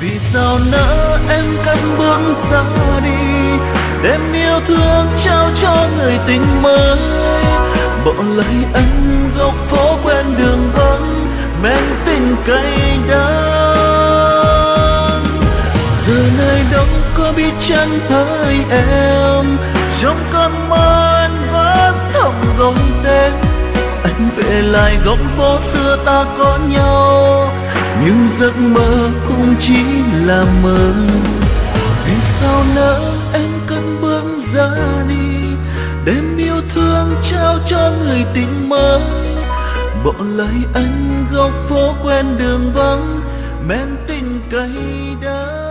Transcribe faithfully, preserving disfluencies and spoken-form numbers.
Vì sao nỡ em cất bước ra đi, đem yêu thương trao cho người tình mới. Bỏ lại anh góc phố quen đường vắng, men tình cay đắng. Giờ này đâu có biết chân với em, trong cơn mơ anh vẫn thầm gọi tên. Anh về lại góc phố xưa ta có nhau, nhưng giấc mơ cũng chỉ là mơ. Vì sao nỡ em cất bước ra đi, đem yêu thương trao cho người tình mới. Bỏ lại anh góc phố quen đường vắng, men tình cay đắng.